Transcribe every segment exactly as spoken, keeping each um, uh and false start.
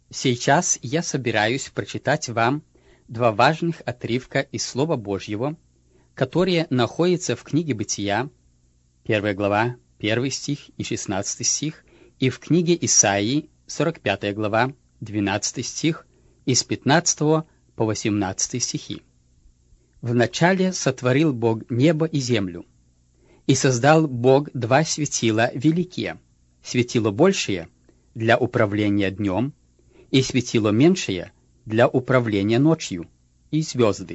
Сейчас я собираюсь прочитать вам два важных отрывка из Слова Божьего, которые находятся в книге Бытия, первая глава, первый стих и шестнадцатый стих, и в книге Исаии, сорок пятая глава, двенадцатый стих, и с пятнадцатого по восемнадцатый стихи. «Вначале сотворил Бог небо и землю, и создал Бог два светила великие, светило большее для управления днем, и светило меньшее для управления ночью, и звезды.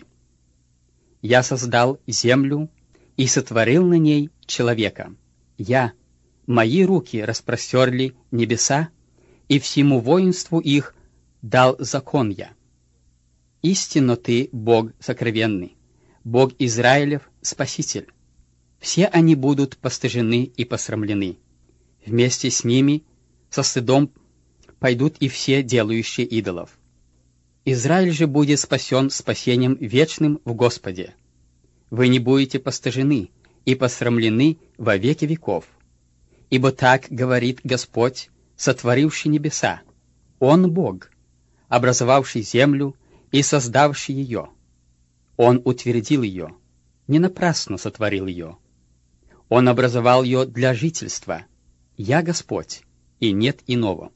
Я создал землю и сотворил на ней человека. Я, мои руки распростерли небеса, и всему воинству их дал закон я. Истинно ты, Бог сокровенный, Бог Израилев, Спаситель. Все они будут постыжены и посрамлены. Вместе с ними со стыдом пойдут и все делающие идолов. Израиль же будет спасен спасением вечным в Господе. Вы не будете постыжены и посрамлены во веки веков. Ибо так говорит Господь, сотворивший небеса. Он Бог, образовавший землю и создавший ее. Он утвердил ее, не напрасно сотворил ее. Он образовал ее для жительства. Я Господь, и нет иного.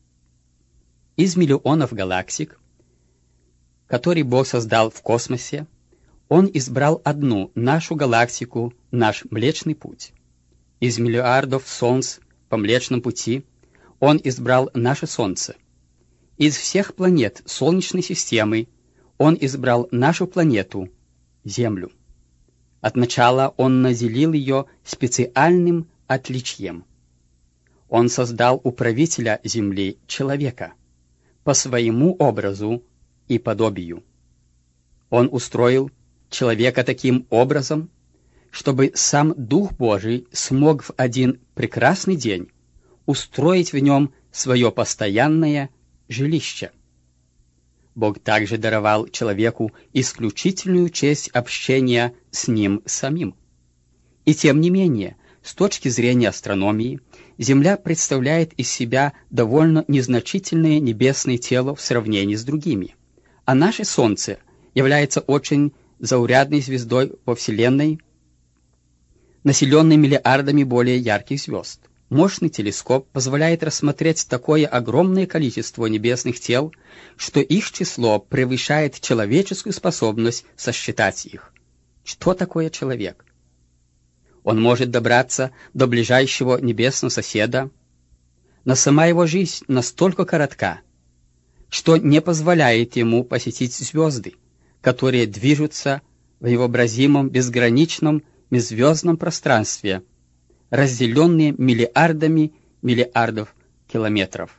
Из миллионов галактик, которые Бог создал в космосе, Он избрал одну, нашу галактику, наш Млечный Путь. Из миллиардов солнц по Млечному Пути Он избрал наше Солнце. Из всех планет Солнечной системы Он избрал нашу планету, Землю. От начала Он наделил ее специальным отличием. Он создал управителя Земли, человека, по своему образу и подобию. Он устроил человека таким образом, чтобы сам Дух Божий смог в один прекрасный день устроить в нем свое постоянное жилище. Бог также даровал человеку исключительную честь общения с ним самим. И тем не менее, с точки зрения астрономии, Земля представляет из себя довольно незначительное небесное тело в сравнении с другими, а наше Солнце является очень заурядной звездой во Вселенной, населенной миллиардами более ярких звезд. Мощный телескоп позволяет рассмотреть такое огромное количество небесных тел, что их число превышает человеческую способность сосчитать их. Что такое человек? Он может добраться до ближайшего небесного соседа, но сама его жизнь настолько коротка, что не позволяет ему посетить звезды, которые движутся в невообразимом безграничном межзвездном пространстве, разделенные миллиардами миллиардов километров.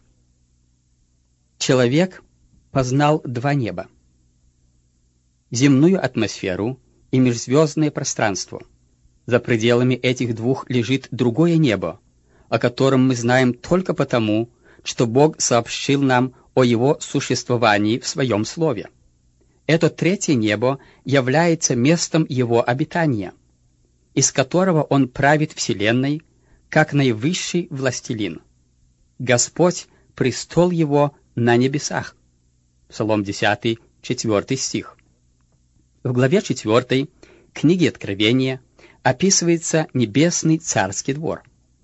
Человек познал два неба: земную атмосферу и межзвездное пространство. За пределами этих двух лежит другое небо, о котором мы знаем только потому, что Бог сообщил нам о его существовании в своем Слове. Это третье небо является местом его обитания, из которого он правит вселенной, как наивысший властелин. Господь — престол его на небесах. Псалом десятый, четвёртый стих. В главе четвёртой книги Откровения описывается небесный царский двор.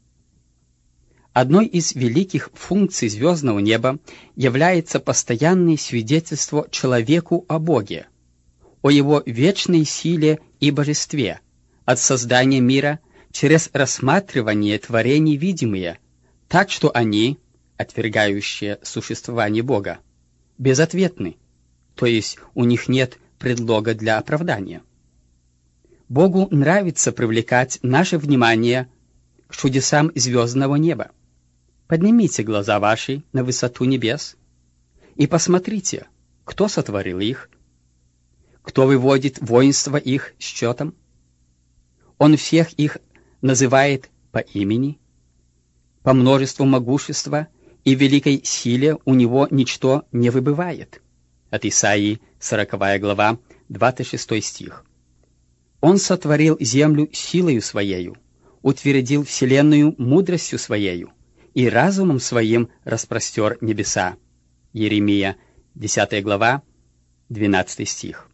Одной из великих функций звездного неба является постоянное свидетельство человеку о Боге, о его вечной силе и божестве, от создания мира через рассматривание творений видимые, так что они, отвергающие существование Бога, безответны, то есть у них нет предлога для оправдания. Богу нравится привлекать наше внимание к чудесам звездного неба. Поднимите глаза ваши на высоту небес и посмотрите, кто сотворил их, кто выводит воинство их счетом. Он всех их называет по имени, по множеству могущества и великой силе у него ничто не выбывает. От Исаии, сороковая глава, двадцать шестой стих. Он сотворил землю силою своею, утвердил вселенную мудростью своею, и разумом своим распростер небеса. Иеремия, десятая глава, двенадцатый стих.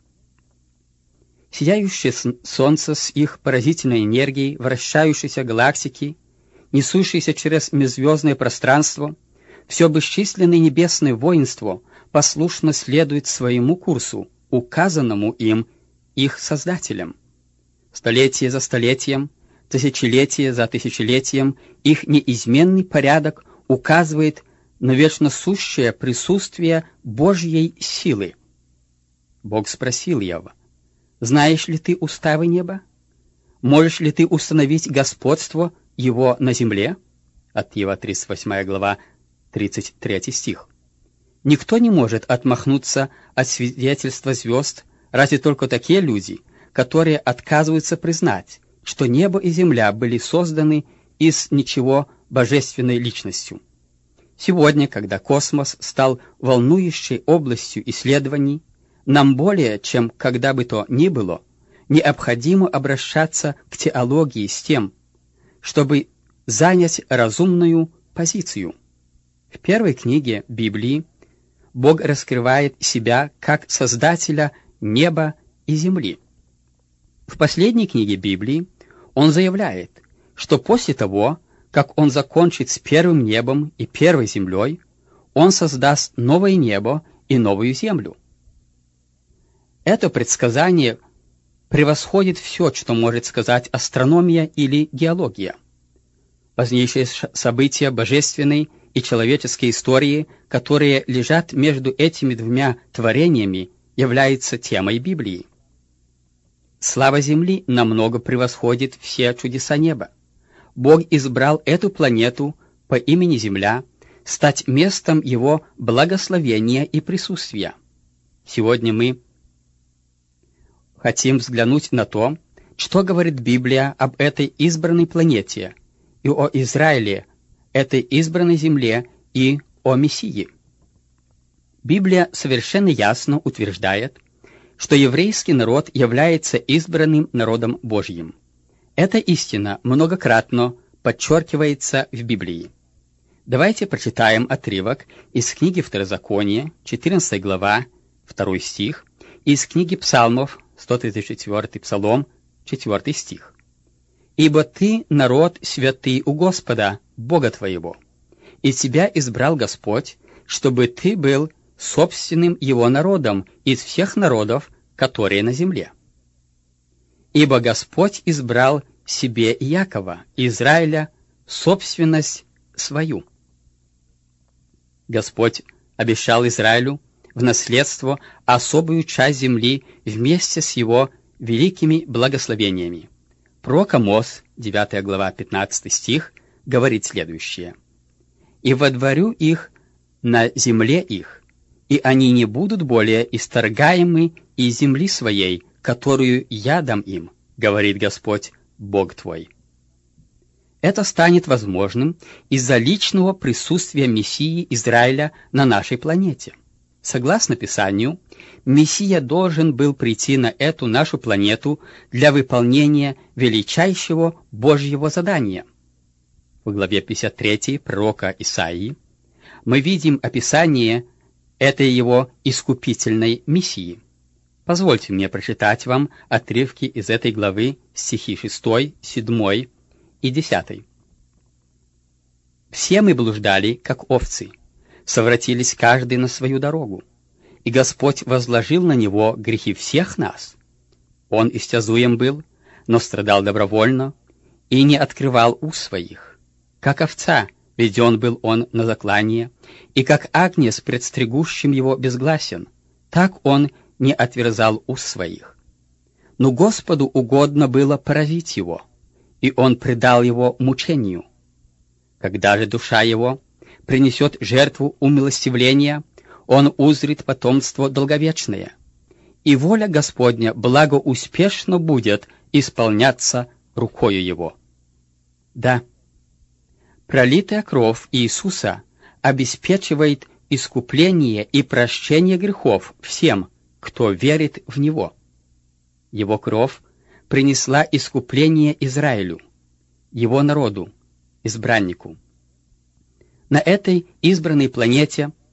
Сияющее солнце с их поразительной энергией, вращающиеся галактики, несущиеся через межзвездное пространство, все бесчисленное небесное воинство послушно следует своему курсу, указанному им их Создателем. Столетие за столетием, тысячелетие за тысячелетием их неизменный порядок указывает на вечно сущее присутствие Божьей силы. Бог спросил Иова: «Знаешь ли ты уставы неба? Можешь ли ты установить господство его на земле?» От Иова, тридцать восьмая глава, тридцать третий стих. Никто не может отмахнуться от свидетельства звезд, разве только такие люди, которые отказываются признать, что небо и земля были созданы из ничего божественной личностью. Сегодня, когда космос стал волнующей областью исследований, нам более, чем когда бы то ни было, необходимо обращаться к теологии с тем, чтобы занять разумную позицию. В первой книге Библии Бог раскрывает себя как Создателя неба и земли. В последней книге Библии Он заявляет, что после того, как Он закончит с первым небом и первой землей, Он создаст новое небо и новую землю. Это предсказание превосходит все, что может сказать астрономия или геология. Позднейшие события божественной и человеческой истории, которые лежат между этими двумя творениями, являются темой Библии. Слава Земли намного превосходит все чудеса неба. Бог избрал эту планету по имени Земля стать местом Его благословения и присутствия. Сегодня мы хотим взглянуть на то, что говорит Библия об этой избранной планете и о Израиле, этой избранной земле и о Мессии. Библия совершенно ясно утверждает, что еврейский народ является избранным народом Божьим. Эта истина многократно подчеркивается в Библии. Давайте прочитаем отрывок из книги Второзакония, четырнадцатая глава, второй стих, и из книги Псалмов, сто тридцать четвёртый Псалом, четвёртый стих. «Ибо ты народ святый у Господа, Бога твоего, и тебя избрал Господь, чтобы ты был собственным Его народом из всех народов, которые на земле. Ибо Господь избрал себе Иакова, Израиля, собственность свою». Господь обещал Израилю в наследство особую часть земли вместе с его великими благословениями. Пророк Амос, девятая глава, пятнадцатый стих, говорит следующее: «И водворю их на земле их, и они не будут более исторгаемы из земли своей, которую я дам им, говорит Господь, Бог твой». Это станет возможным из-за личного присутствия Мессии Израиля на нашей планете. Согласно Писанию, Мессия должен был прийти на эту нашу планету для выполнения величайшего Божьего задания. В главе пятьдесят третьей пророка Исаии мы видим описание этой его искупительной миссии. Позвольте мне прочитать вам отрывки из этой главы, стихи шестой, седьмой и десятый. «Все мы блуждали, как овцы, совратились каждый на свою дорогу, и Господь возложил на него грехи всех нас. Он истязуем был, но страдал добровольно, и не открывал уст своих. Как овца веден был он на заклание, и как агнец пред стригущим его безгласен, так он не отверзал уст своих. Но Господу угодно было поразить его, и он предал его мучению. Когда же душа его принесет жертву умилостивления, он узрит потомство долговечное, и воля Господня благоуспешно будет исполняться рукою его». Да, пролитая кровь Иисуса обеспечивает искупление и прощение грехов всем, кто верит в Него. Его кровь принесла искупление Израилю, Его народу, избраннику. На этой избранной планете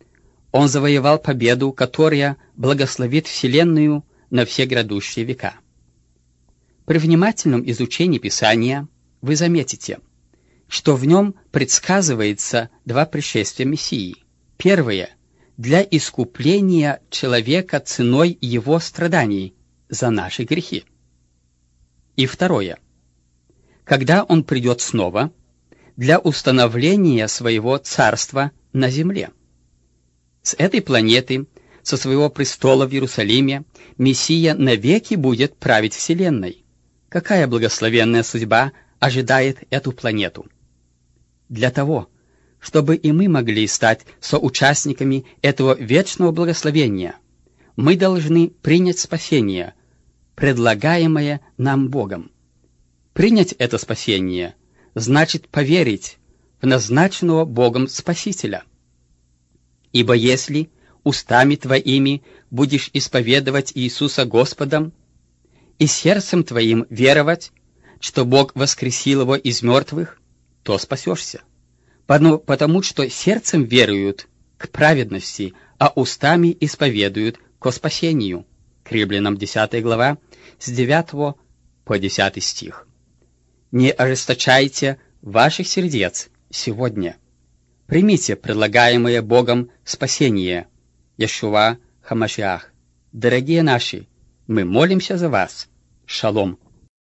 Он завоевал победу, которая благословит Вселенную на все грядущие века. При внимательном изучении Писания вы заметите, что в нем предсказывается два пришествия Мессии. Первое — для искупления человека ценой его страданий за наши грехи. И второе — когда он придет снова для установления своего царства на земле. С этой планеты, со своего престола в Иерусалиме, Мессия навеки будет править Вселенной. Какая благословенная судьба ожидает эту планету! Для того, чтобы и мы могли стать соучастниками этого вечного благословения, мы должны принять спасение, предлагаемое нам Богом. Принять это спасение значит поверить в назначенного Богом Спасителя. Ибо если устами твоими будешь исповедовать Иисуса Господом и сердцем твоим веровать, что Бог воскресил его из мертвых, то спасешься. Потому что сердцем веруют к праведности, а устами исповедуют ко спасению. К Римлянам десятая глава, с девятого по десятый стих. Не ожесточайте ваших сердец сегодня. Примите предлагаемое Богом спасение, Иешуа Хамашиах. Дорогие наши, мы молимся за вас. Шалом.